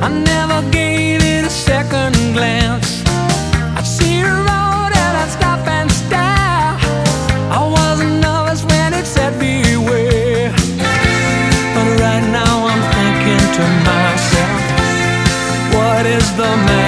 I never gave it a second glance. I'd see her road and I'd stop and stare. I wasn't nervous when it said beware. But right now I'm thinking to myself, what is the matter?